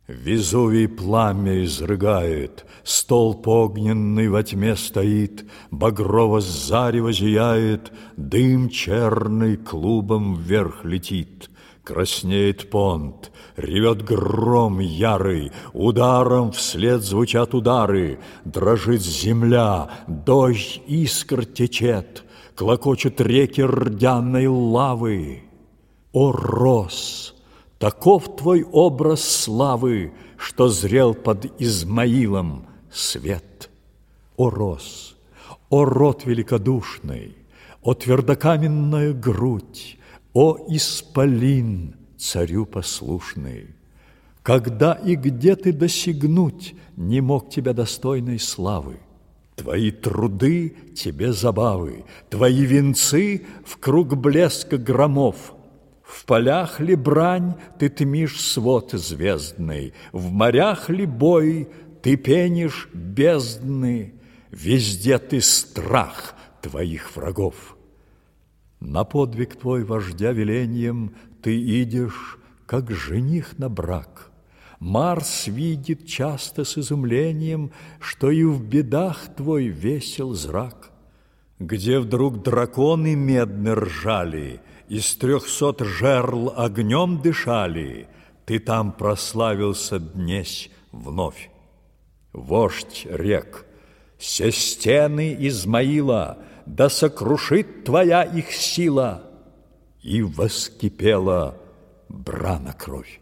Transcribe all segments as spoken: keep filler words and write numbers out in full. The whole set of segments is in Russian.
Везувий пламя изрыгает, столб огненный во тьме стоит, багрово зарево зияет, дым черный клубом вверх летит. Краснеет понт, ревет гром ярый, ударом вслед звучат удары, дрожит земля, дождь искр течет, клокочут реки рдяной лавы. О, Рос! Таков твой образ славы, что зрел под Измаилом свет. О, Рос! О, рот великодушный! О, твердокаменная грудь! О, исполин, царю послушный! Когда и где ты досягнуть не мог тебя достойной славы? Твои труды тебе забавы, твои венцы в круг блеска громов. В полях ли брань ты тмишь свод звездный, в морях ли бой ты пенишь бездны, везде ты страх твоих врагов. На подвиг твой вождя велением ты идешь, как жених на брак. Марс видит часто с изумлением, что и в бедах твой весел зрак. Где вдруг драконы медно ржали, из трехсот жерл огнем дышали, ты там прославился днесь вновь. Вождь рек, се стены Измаила, да сокрушит твоя их сила. И воскипела брана кровь.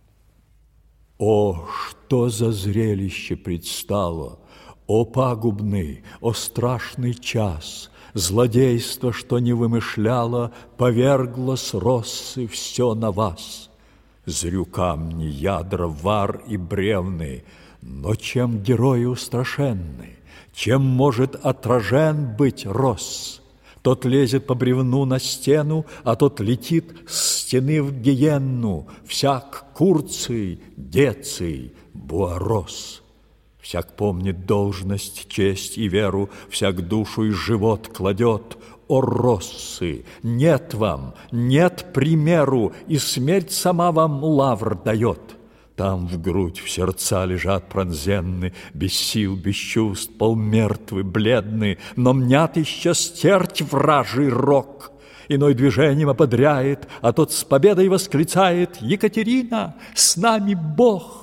О, что за зрелище предстало! О, пагубный, о, страшный час! Злодейство, что не вымышляло, повергло с Россы все на вас. Зрю камни, ядра, вар и бревны, но чем герои устрашенны? Чем может отражен быть Росс? Тот лезет по бревну на стену, а тот летит с стены в гиенну. Всяк Курций, Деций, Буарос. Всяк помнит должность, честь и веру, всяк душу и живот кладет. О, Россы, нет вам, нет примеру, и смерть сама вам лавр дает. Там в грудь, в сердца лежат пронзенны, без сил, без чувств, полмертвы, бледны, но мнят еще стерть вражий рог. Иной движением ободряет, а тот с победой восклицает: «Екатерина, с нами Бог!»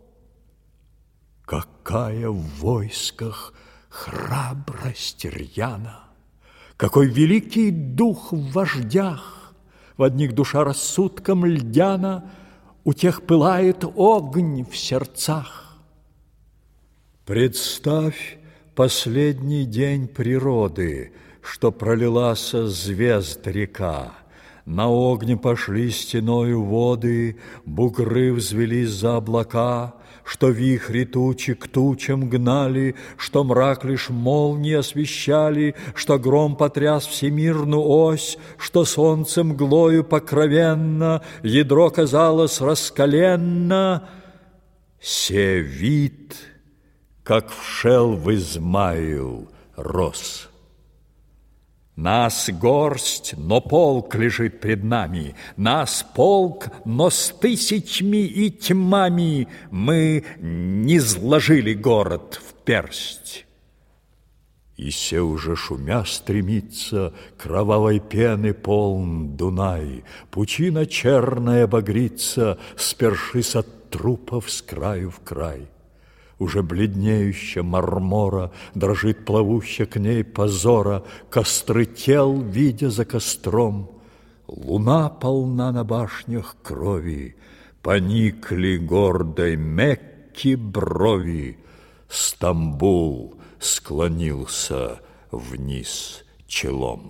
Какая в войсках храбрость рьяна! Какой великий дух в вождях! В одних душа рассудком льдяна, у тех пылает огонь в сердцах. Представь последний день природы, что пролилась звезд река. На огне пошли стеною воды, бугры взвелись за облака, что вихри тучи к тучам гнали, что мрак лишь молнии освещали, что гром потряс всемирную ось, что солнце мглою покровенно, ядро казалось раскаленно. Се вид, как вшел в Измаил рос. Нас горсть, но полк лежит пред нами, нас полк, но с тысячами и тьмами мы не сложили город в персть. И се уже шумя стремится, кровавой пены полн Дунай, пучина черная багрится, спершись от трупов с краю в край. Уже бледнеющая мармора дрожит плавущая к ней позора, костры тел, видя за костром. Луна полна на башнях крови, поникли гордой Мекки брови. Стамбул склонился вниз челом.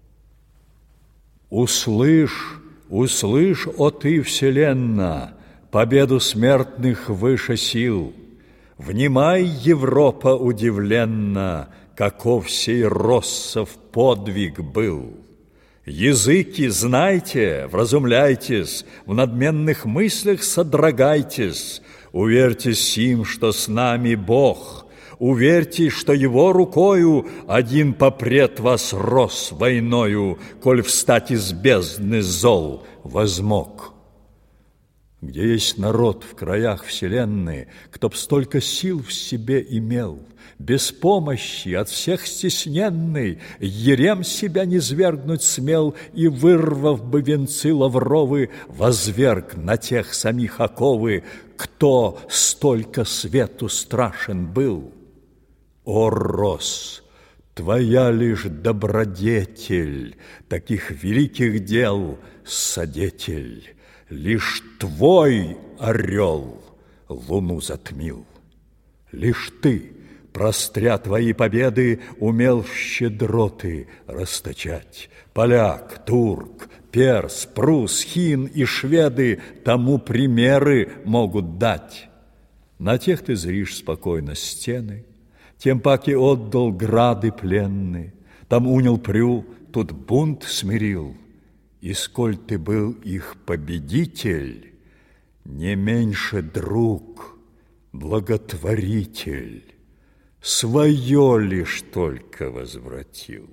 Услышь, услышь, о ты, вселенна, победу смертных выше сил. Внимай, Европа, удивленно, каков сей Россов подвиг был. Языки знайте, вразумляйтесь, в надменных мыслях содрогайтесь. Уверьтесь сим, что с нами Бог, уверьте, что Его рукою один попрет вас Рос войною, коль встать из бездны зол возмог. Где есть народ в краях вселенной, кто б столько сил в себе имел, без помощи, от всех стесненный, ерем себя низвергнуть смел и, вырвав бы венцы лавровы, возверг на тех самих оковы, кто столько свету страшен был. О, рос, твоя лишь добродетель таких великих дел содетель. Лишь твой орел луну затмил. Лишь ты, простря твои победы, умел щедроты расточать. Поляк, турк, перс, прус, хин и шведы тому примеры могут дать. На тех ты зришь спокойно стены, тем паки отдал грады пленны, там унял прю, тут бунт смирил. И сколь ты был их победитель, не меньше друг, благотворитель, свое лишь только возвратил.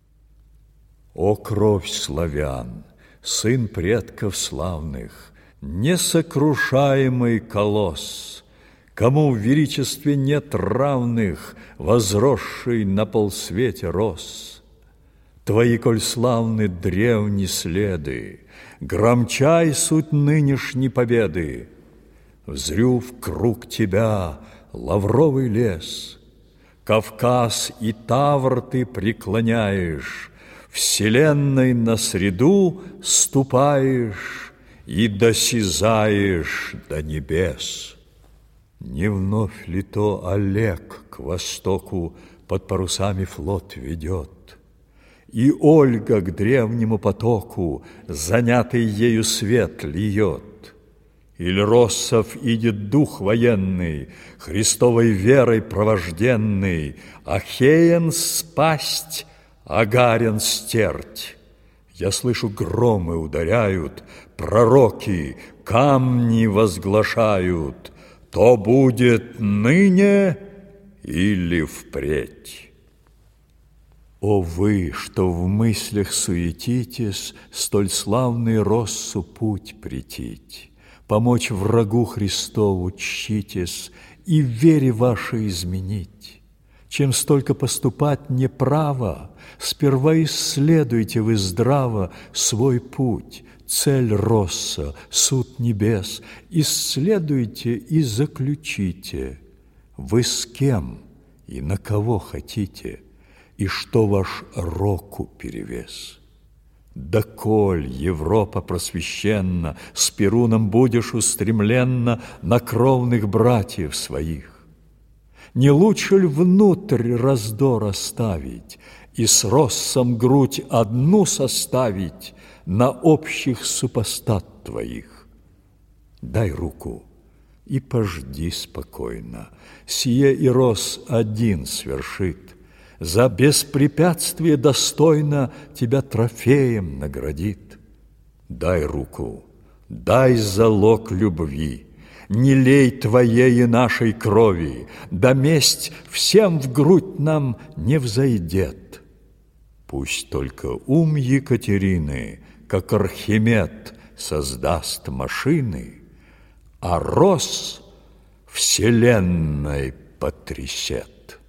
О, кровь славян, сын предков славных, несокрушаемый колосс, кому в величестве нет равных, возросший на полсвете рос. Твои, коль славны древние следы, громчай суть нынешней победы. Взрю в круг тебя лавровый лес, Кавказ и Тавр ты преклоняешь, Вселенной на среду ступаешь и досязаешь до небес. Не вновь ли то Олег к востоку под парусами флот ведет? И Ольга к древнему потоку занятый ею свет льет. Иль Россов идет дух военный, Христовой верой провожденный, Ахеян спасть, Агарин стерть. Я слышу, громы ударяют, пророки камни возглашают, то будет ныне или впредь. О вы, что в мыслях суетитесь, столь славный Россу путь претить, помочь врагу Христову чтитесь и в вере вашей изменить. Чем столько поступать неправо, сперва исследуйте вы здраво свой путь, цель Росса, суд небес, исследуйте и заключите, вы с кем и на кого хотите, и что ваш року перевес. Доколь Европа просвещенна, с Перуном будешь устремленно на кровных братьев своих. Не лучше ли внутрь раздор оставить и с Россом грудь одну составить на общих супостат твоих? Дай руку и пожди спокойно, сие и Росс один свершит, за беспрепятствие достойно тебя трофеем наградит. Дай руку, дай залог любви, не лей твоей и нашей крови, да месть всем в грудь нам не взойдет. Пусть только ум Екатерины, как Архимед, создаст машины, а Росс вселенной потрясет.